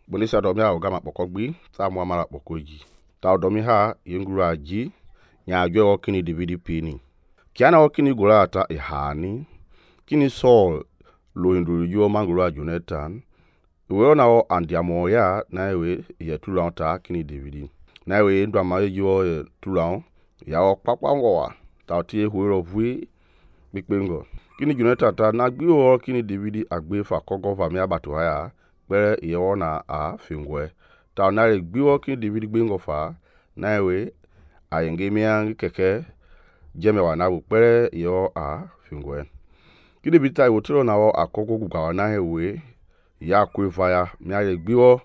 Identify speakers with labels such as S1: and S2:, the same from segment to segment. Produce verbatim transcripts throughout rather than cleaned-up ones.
S1: bonisa domi ha ogama pokogbi ta mu amara pokoji ta domi ha yenguru aji nya ajo okini dividi pini kiana okini gura ata ihani kini Saul lo induru yo manguru a Jonathan we na o andiamo ya na we ye tula ta kini dividi na we ndo ma yo tula ya o papa ngwa ta ti ehuro vui bikpengo kini Jonathan ta na gbi o kini dividi agbe fa kogo fa mi abatu ya pere ye wona a fingwe ta na re gbi o kini dividi gbengo fa na we ayenge mi an keke jeme wa na bu pere yo a fingwe kini bita wotiro na o akogo gugawa na hewe ya kwefa ya mi are gbi o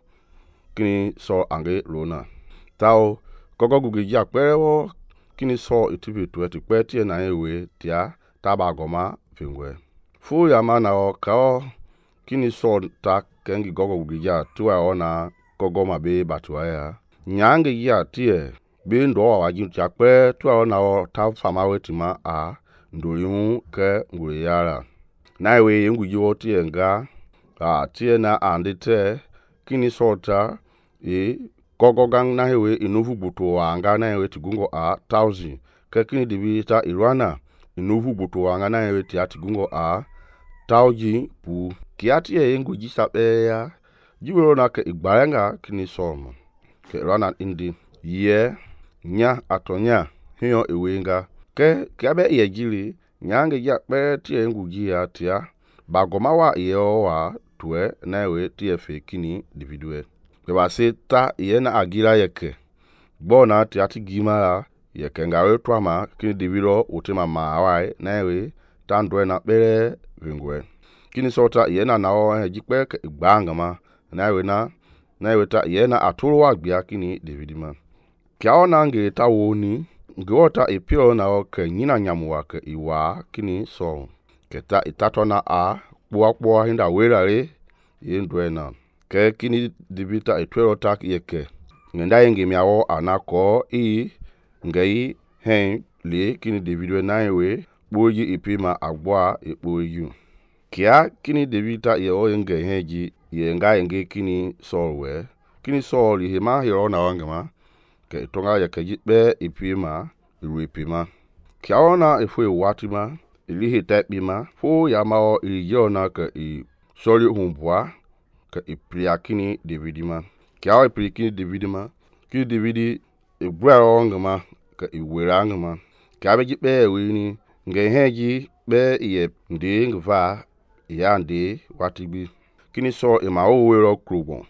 S1: kini so ange lona tao kogo gugi ya pere wo kini so itibi twenty pe tie na hewe tia tabagoma fingwe fu ya mana o ka o kini so ta kengi gogo gugi ya tuwa ona kogo mabe batuwa ya nyange ya tie bi ndo wa jin tia pe tuwa ona o ta fama wetima a ndolimu ke ngure yara na we nguji wo tie nga a tie na andite kini sota e gogo gang na hewe inuvu buto anga na hewe tigungo a thousand ke kini dibita irwana inuvu buto anga na hewe ti atigungo a thousand pu kiati e nguji sabe ya jiwero na ke igbaranga kini somo ke rana indi ye nya atonya hiyo ewenga ke kiabe ye jiri nyange ya pe tie nguji ya tia bagoma wa iyo wa tuwe na we tfe kini dividue we ba se ta ye na agira yeke bona ti ati gimara yeke ngawe twama kini diviro utima mawai na we tandwe na pere vingwe kini sota ye na nawo jikpe gbangama na we na na we ta ye na aturu wa gbia kini dividima kya ona nge ta woni ngota epio na o ke nyina nyamuwa ke iwa kini so keta itato na a bua bua hinda werare yendwe na ke kini dibita etwero tak yeke ngenda yenge miawo anako i ngai hen le kini dividwe na ewe boji ipima agboa epoyu kia kini dibita ye o yenge heji ye nga yenge kini solwe kini sol he ma hiro na wangama ke tonga yeke jipe ipima iru ipima kia ona efwe watima ilihi tepima fo yamao ilijona ka i soli humbwa ka i priakini dividima kia i priakini dividima ki dividi i bwero ngama ka i wera ngama kia beji pe wini nge heji be iye ndi ngva ya ndi watibi kini so ima o wero krubon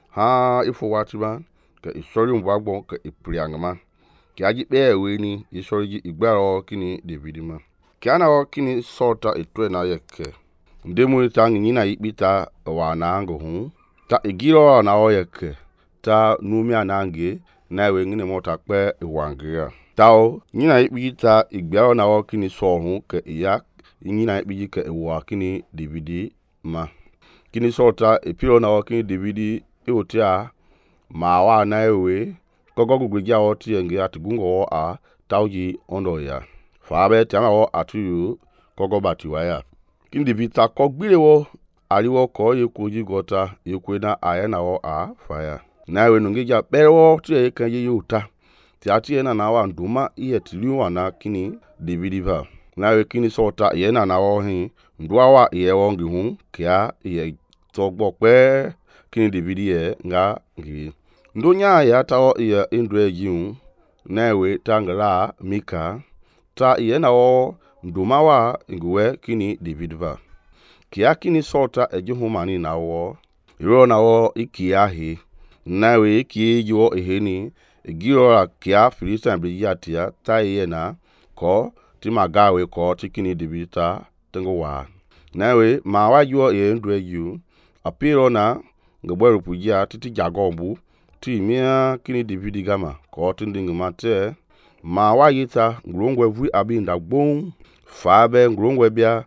S1: ha ifo watiba ka i soli humbwa gbon ka i priangama kia ji pe wini i soli ji igbero kini dividima kiana o kini sota etwe na yeke ndemu ta nyina ikpita wa na ango hu ta igiro na o yeke ta numi anange na we ngine mota pe iwangia tao nyina ikpita igbero na o kini so hu ke iya nyina ikpiji ke wa kini dividi ma kini sota epiro na o kini dividi eotia ma wa na ewe gogo gugja o tie nge atigungo a tauji ondo ya fabe tiama wo atuyu kogo batiwa ya kindi vita kogbire wo ariwo ko yekoji gota yekwe na ayena wo a fire na we nungija bewo tie kan ye yuta ti ati na na wa nduma iye tiliwa na kini dividiva na we kini sota ye na na wo hin ndwa wa ye wo ngi hu kia ye togbo pe kini dividie nga ngi ndonya ya tawo ye indwe jiun na we tangala mika ta iye na o nduma wa nguwe kini dividva kia kini sota ejihumani na wo iro na wo ikia he na we ikie jo eheni giro kia filisa mbiyatia ta iye na ko timagawe ko tikini divita tengo wa na we ma wa jo ye ndwe yu apiro na ngberu pujia titi jagombu ti mia kini dividi gama ko tindingi mate ma wa yita ngurungwe vu abinda gbon fabe ngurungwe bia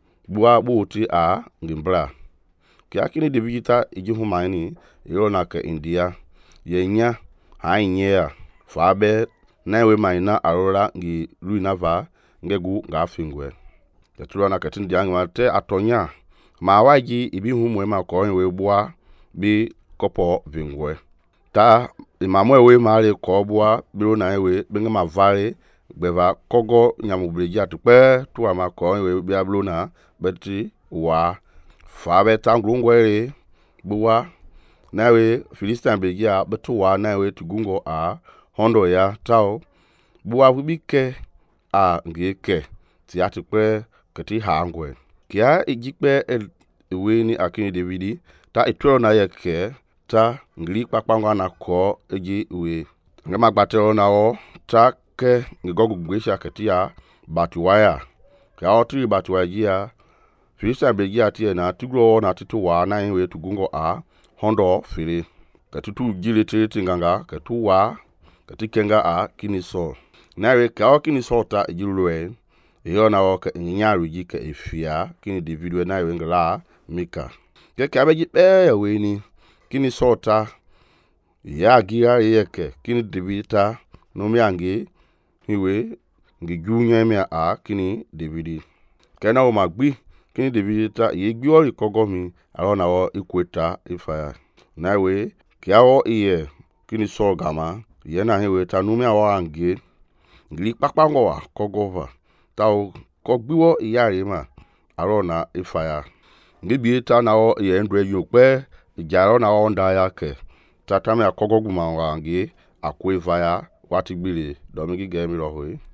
S1: bua buti a ngimbra kia kini divita ijihumani iro na ke India yenya hainyea fabe nawe maina arora ngi luinava ngegu ngafingwe yatulwa na katindia ngwate atonya ma waji ibihu mwema ko we bua bi kopo vingwe ta imamo ewe mare ko bua biro na ewe benga mavare beva kogo nyamubreji atupe tu amako ewe bia blo na beti wa fa be tangrungwere bua na ewe Filistin begia betu wa na ewe tugungo a hondo ya tao bua wibike a ngeke ti atupe kati hangwe kia ejikpe ewe ni akini Davidi ta etwero na yeke ta ngli kpakpangwa na ko eji uwe ngama gbatero na o ta ke ngogu gbesha ketia batuwaya ka otri batuwaya Filistin begia tie na tugro na tituwa na ewe tugungo a hondo fili katutu jile tiriti nganga katuwa katikenga a kiniso nawe ka o kiniso ta ejilwe iyo na o ka nyaru ji ka efia kini David na ewe ngala mika ke ka beji pe we ni kini sota ya gira yeke kini David no mi ange hiwe ngi junya me a kini David kena o magbi kini David ta ye gbi ori kogomi aro na o ikweta ifaya na we kiawo iye kini so gama ye na hiwe ta no mi awo ange ngli pakpango wa kogova ta o kogbiwo iyare ma aro na ifaya ngibi ta na o ye ndre yokpe ijaro na o nda yake tata me akogoguma wangi akwe vaya wati gbile domi gi gemi roho